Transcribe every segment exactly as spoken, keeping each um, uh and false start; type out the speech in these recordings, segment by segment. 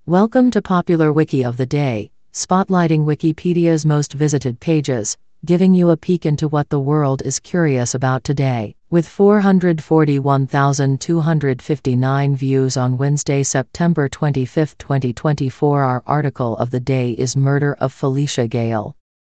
Welcome to Popular Wiki of the Day, spotlighting Wikipedia's most visited pages, giving you a peek into what the world is curious about today. With four hundred forty-one thousand two hundred fifty-nine views on Wednesday, September twenty-fifth, twenty twenty-four, our article of the day is Murder of Felicia Gale.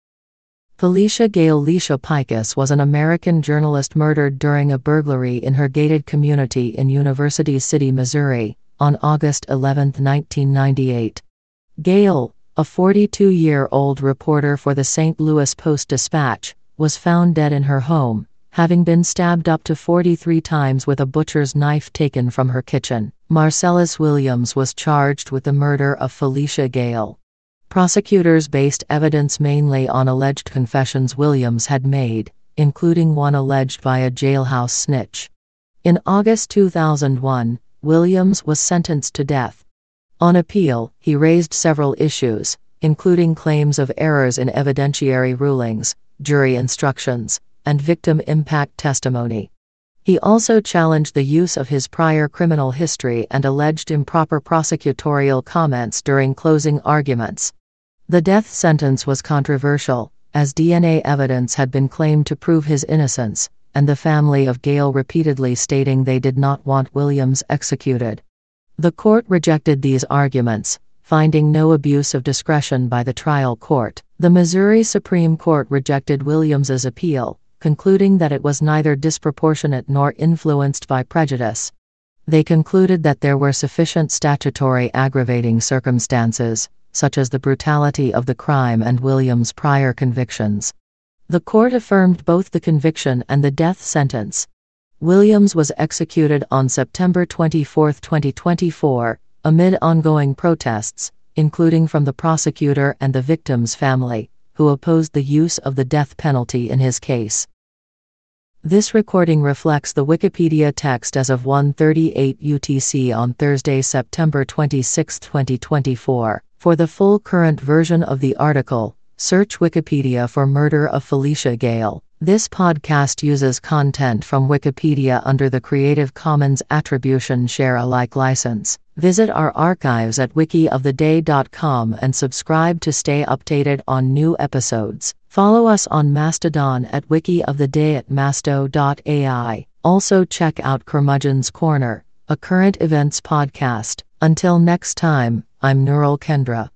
Felicia Gale Lecia Picus was an American journalist murdered during a burglary in her gated community in University City, Missouri, on August eleventh, nineteen ninety-eight. Gale, a forty-two-year-old reporter for the Saint Louis Post-Dispatch, was found dead in her home, having been stabbed up to forty-three times with a butcher's knife taken from her kitchen. Marcellus Williams was charged with the murder of Felicia Gale. Prosecutors based evidence mainly on alleged confessions Williams had made, including one alleged by a jailhouse snitch. In August two thousand one, Williams was sentenced to death. On appeal, he raised several issues, including claims of errors in evidentiary rulings, jury instructions, and victim impact testimony. He also challenged the use of his prior criminal history and alleged improper prosecutorial comments during closing arguments. The death sentence was controversial, as D N A evidence had been claimed to prove his innocence, and the family of Gale repeatedly stating they did not want Williams executed. The court rejected these arguments, finding no abuse of discretion by the trial court. The Missouri Supreme Court rejected Williams's appeal, concluding that it was neither disproportionate nor influenced by prejudice. They concluded that there were sufficient statutory aggravating circumstances, such as the brutality of the crime and Williams' prior convictions. The court affirmed both the conviction and the death sentence. Williams was executed on September twenty-fourth, twenty twenty-four, amid ongoing protests, including from the prosecutor and the victim's family, who opposed the use of the death penalty in his case. This recording reflects the Wikipedia text as of one thirty-eight U T C on Thursday, September twenty-sixth, twenty twenty-four. For the full current version of the article, search Wikipedia for Murder of Felicia Gale. This podcast uses content from Wikipedia under the Creative Commons Attribution Share Alike license. Visit our archives at wiki of the day dot com and subscribe to stay updated on new episodes. Follow us on Mastodon at wikioftheday at masto dot A I. Also check out Curmudgeon's Corner, a current events podcast. Until next time, I'm Nurul Kendra.